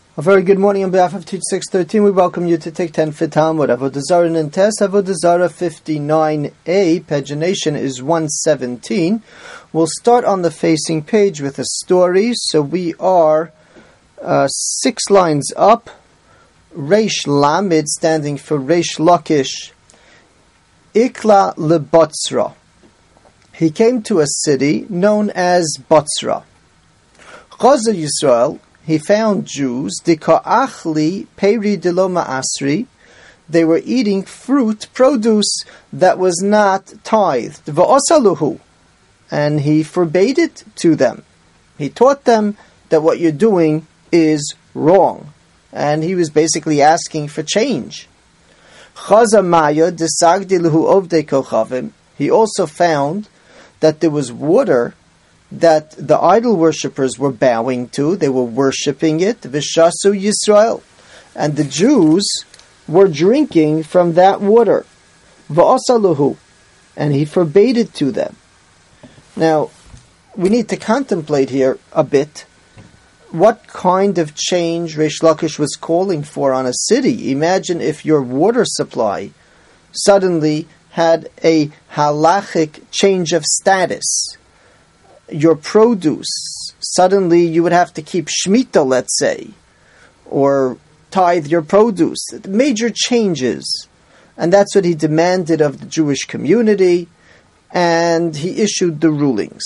A very good morning on behalf of Teach 613. We welcome you to take 10 for Talmud. Avodah Zarah and Test. Avodah Zarah 59a. Pagination is 117. We'll start on the facing page with a story. So we are 6 lines up. Reish Lamed, standing for Reish Lakish. Ikla leBotzra. He came to a city known as Botzra. Chaza Yisrael. He found Jews, Dika'achli peri delo ma'asri. They were eating fruit, produce that was not tithed. Va'asaluhu. And he forbade it to them. He taught them that what you're doing is wrong. And he was basically asking for change. Chaza maya desagdi lehu ovdei kochavim. He also found that there was water that the idol worshippers were bowing to. They were worshipping it. Vishasu Yisrael. And the Jews were drinking from that water. Va'asaluhu. And he forbade it to them. Now, we need to contemplate here a bit what kind of change Reish Lakish was calling for on a city. Imagine if your water supply suddenly had a halachic change of status. Your produce, suddenly you would have to keep Shemitah, let's say, or tithe your produce. Major changes. And that's what he demanded of the Jewish community, and he issued the rulings.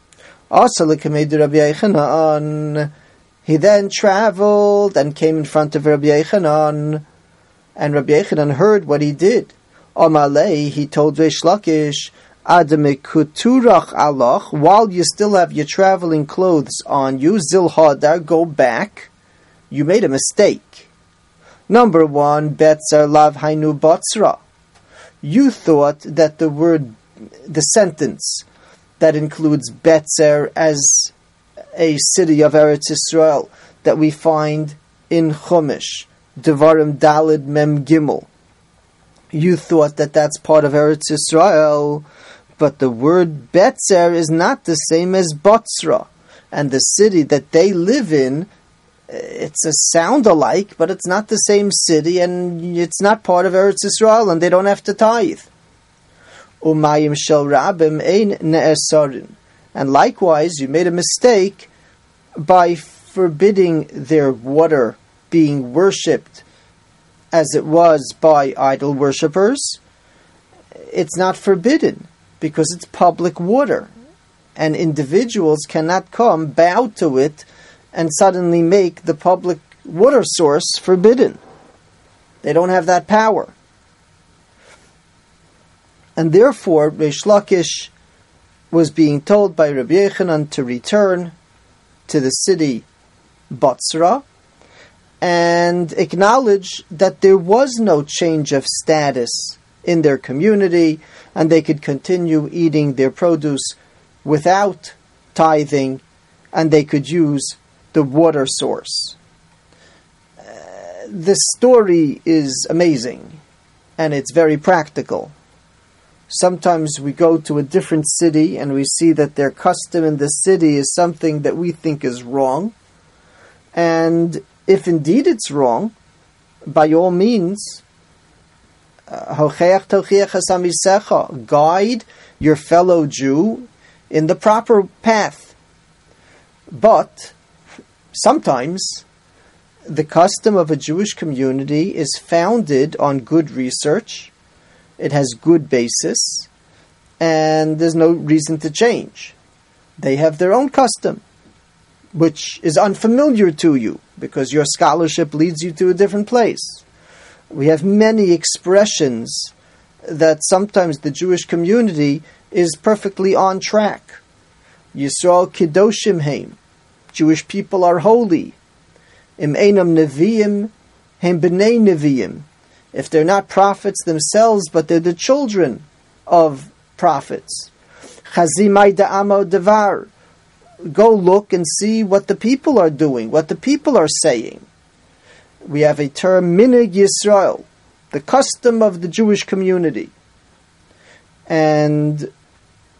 He then traveled and came in front of Rabbi Yechanan, and Rabbi Yechanan heard what he did. Amalei, he told Reish Lakish, while you still have your traveling clothes on you, Zilhadar, go back. You made a mistake. Number 1, Betzer Lav Hainu Botzra. You thought that the sentence that includes Betzer as a city of Eretz Yisrael that we find in Chumash, Devarim Dalid Mem Gimel. You thought that that's part of Eretz Yisrael, but the word Betzer is not the same as Botzra. And the city that they live in, it's a sound alike, but it's not the same city, and it's not part of Eretz Yisrael, and they don't have to tithe. Umayim shel rabim ein ne'esarin. And likewise, you made a mistake by forbidding their water being worshipped as it was by idol worshippers. It's not forbidden, because it's public water, and individuals cannot come, bow to it, and suddenly make the public water source forbidden. They don't have that power. And therefore, Reish Lakish was being told by Rabbi Yechanan to return to the city Botzra and acknowledge that there was no change of status in their community, and they could continue eating their produce without tithing, and they could use the water source. This story is amazing, and it's very practical. Sometimes we go to a different city and we see that their custom in the city is something that we think is wrong, and if indeed it's wrong, by all means, guide your fellow Jew in the proper path. But sometimes the custom of a Jewish community is founded on good research, it has good basis, and there's no reason to change. They have their own custom, which is unfamiliar to you, because your scholarship leads you to a different place. We have many expressions that sometimes the Jewish community is perfectly on track. Yisrael Kedoshim Heim. Jewish people are holy. Im Einam Neviim Heim B'nei Neviim. If they're not prophets themselves, but they're the children of prophets. Chazimai Da'amo Devar. Go look and see what the people are doing, what the people are saying. We have a term, Minig Yisrael, the custom of the Jewish community. And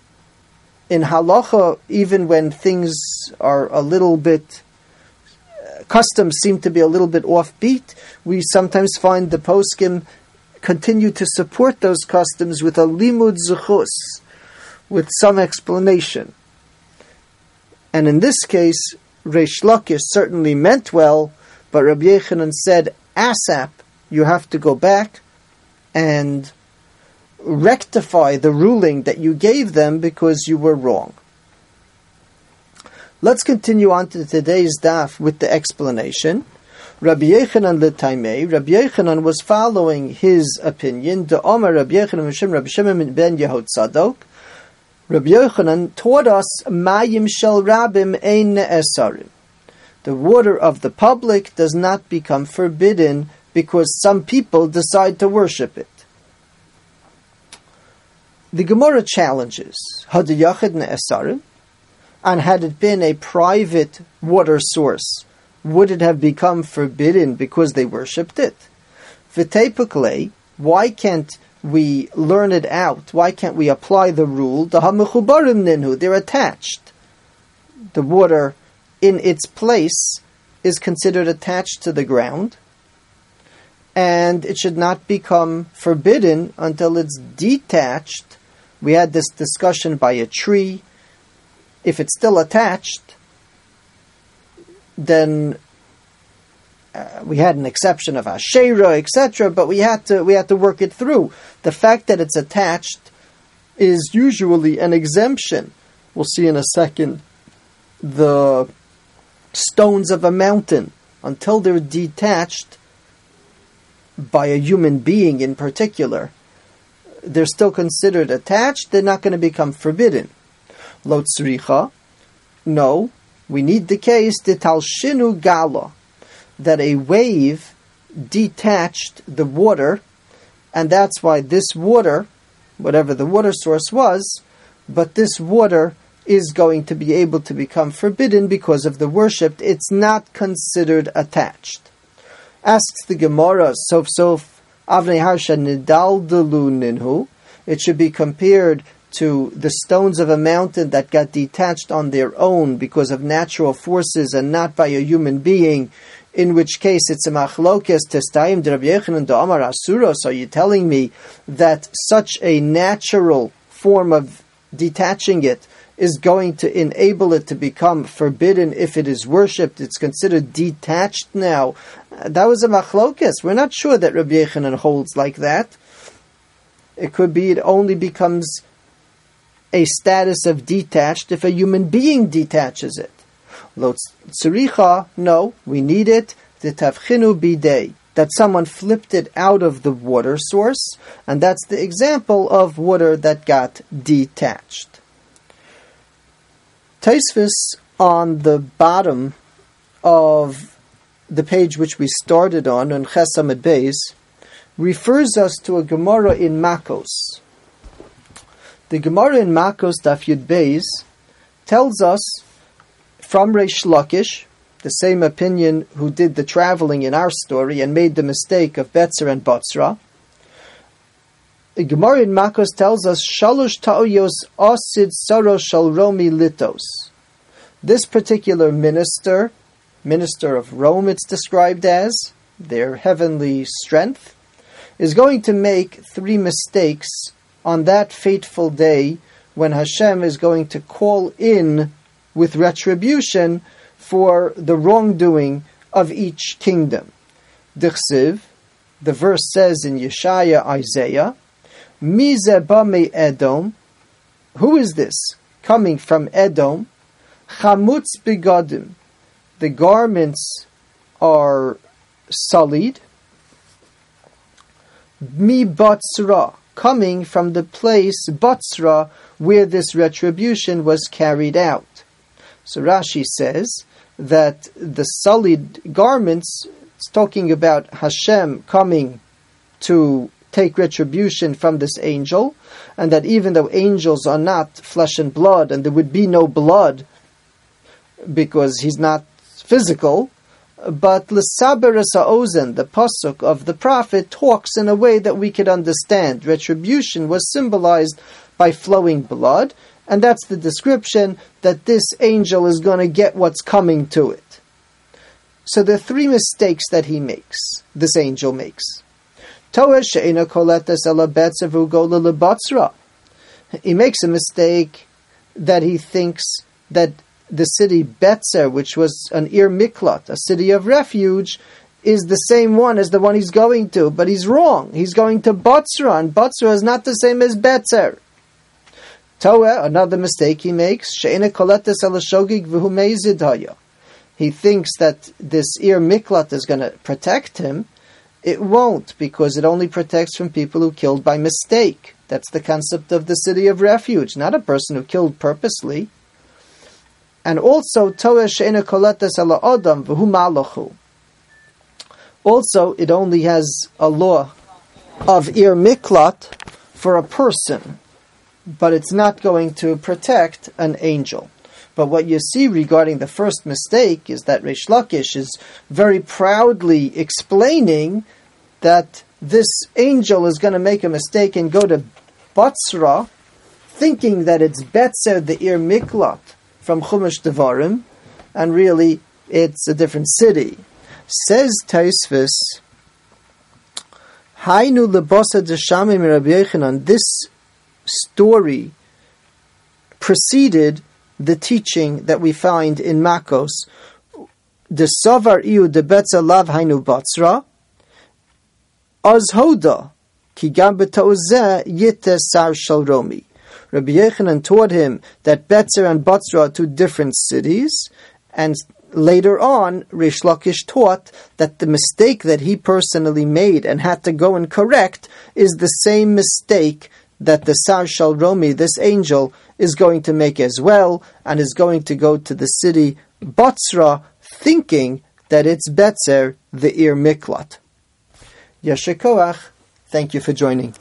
in halacha, even when things are a little bit customs seem to be a little bit offbeat, we sometimes find the poskim continue to support those customs with a limud zuchus, with some explanation. And in this case, Reish Lakish certainly meant well, but Rabbi Yochanan said, ASAP, you have to go back and rectify the ruling that you gave them because you were wrong. Let's continue on to today's daf with the explanation. Rabbi Yochanan l'taimei, Rabbi Yochanan was following his opinion. De Omer Rabbi Yochanan Mishim Rabbi Shimon ben Yehud Tzadok. Rabbi Yochanan taught us mayim shel rabim ein ne'esarim. The water of the public does not become forbidden because some people decide to worship it. The Gemara challenges hadiyachid ne'esarim, and had it been a private water source, would it have become forbidden because they worshipped it? V'teipuklei, why can't we learn it out? Why can't we apply the rule? The hamechubarim ninhu, they're attached. The water in its place is considered attached to the ground, and it should not become forbidden until it's detached. We had this discussion by a tree. If it's still attached, then we had an exception of Asherah, etc., but we had to work it through. The fact that it's attached is usually an exemption. We'll see in a second the stones of a mountain, until they're detached by a human being in particular, they're still considered attached, they're not going to become forbidden. Lo tzricha, no, we need the case, de talshinu gala, that a wave detached the water, and that's why this water, whatever the water source was, but this water is going to be able to become forbidden because of the worship. It's not considered attached. Asks the Gemara, sof avnei harsha nidaldalu ninhu, it should be compared to the stones of a mountain that got detached on their own because of natural forces and not by a human being, in which case it's a machlokes testayim de Rabbi Yochanan de Amar Asuros. Are you telling me that such a natural form of detaching it is going to enable it to become forbidden if it is worshipped? It's considered detached now. That was a machlokes. We're not sure that Rabbi Yochanan holds like that. It could be it only becomes a status of detached if a human being detaches it. Lo tzricha, no, we need it, the tavchinu bidei, that someone flipped it out of the water source, and that's the example of water that got detached. Tosfos on the bottom of the page which we started on Ches Amud Beis, refers us to a Gemara in Makos. The Gemara in Makos Daf Yud Beis tells us from Reish Lakish, the same opinion who did the traveling in our story and made the mistake of Betzer and Botzra. The Gemara in Makos tells us Shalosh ta'oyos osid saro shal Romi litos. This particular minister of Rome, it's described as, their heavenly strength, is going to make 3 mistakes on that fateful day when Hashem is going to call in with retribution for the wrongdoing of each kingdom. Dichsiv, the verse says in Yeshaya, Isaiah, Mi ze ba me Edom, who is this coming from Edom? Chamutz begadim, the garments are sullied. Mi Batzra, coming from the place Batzra where this retribution was carried out. So Rashi says that the sullied garments, it's talking about Hashem coming to take retribution from this angel, and that even though angels are not flesh and blood, and there would be no blood because he's not physical, but l'saber es ha'ozen, the pasuk of the prophet, talks in a way that we could understand. Retribution was symbolized by flowing blood, and that's the description that this angel is going to get what's coming to it. So there are three mistakes that he makes, this angel makes. He makes a mistake that he thinks that the city Betzer, which was an Ir Miklat, a city of refuge, is the same one as the one he's going to, but he's wrong. He's going to Botzra, and Botzra is not the same as Betzer. Another mistake he makes, he thinks that this Ir Miklat is going to protect him. It won't, because it only protects from people who killed by mistake. That's the concept of the city of refuge, not a person who killed purposely. And also, also, it only has a law of Ir Miklat for a person, but it's not going to protect an angel. But what you see regarding the first mistake is that Reish Lakish is very proudly explaining that this angel is going to make a mistake and go to Botzra, thinking that it's Betzer, the Ir Miklat, from Chumash Devarim, and really it's a different city. Says Taisvis, Hainu lebosa deshamim Rabbi Yochanan. This story preceded the teaching that we find in Makos. The Savar iu de Betzer lav hainu Botzra, Az hoda ki gam b'ta'ozeh yite sar shel Romi. Rabbi Yochanan taught him that Betzer and Botzra are two different cities, and later on, Reish Lakish taught that the mistake that he personally made and had to go and correct is the same mistake that the Sar Shal Romi, this angel, is going to make as well, and is going to go to the city Botzra, thinking that it's Betzer, the Ir Miklat. Yasher Koach, thank you for joining.